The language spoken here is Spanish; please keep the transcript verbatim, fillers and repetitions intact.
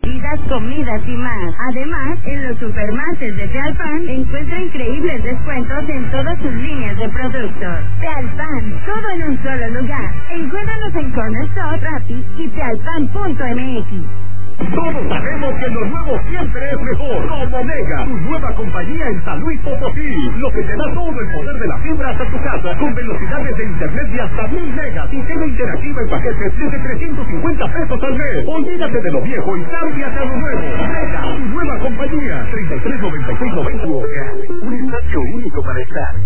Bebidas, comidas y más. Además, en los supermarkets de Tealpan encuentra increíbles descuentos en todas sus líneas de productos. Tealpan, todo en un solo lugar. Encuéntranos en Corner Store, Rappi y tealpan punto m x. Todos sabemos que lo nuevo siempre es mejor. Como Mega, tu nueva compañía en San Luis Potosí. Lo que te da todo el poder de la fibra hasta tu casa, con velocidades de internet de hasta mil megas y tele interactiva en paquetes desde trescientos cincuenta pesos al mes. Olvídate de lo viejo y cámbiate a lo nuevo. Mega, tu nueva compañía. treinta y tres noventa y seis noventa. Un espacio único para estar.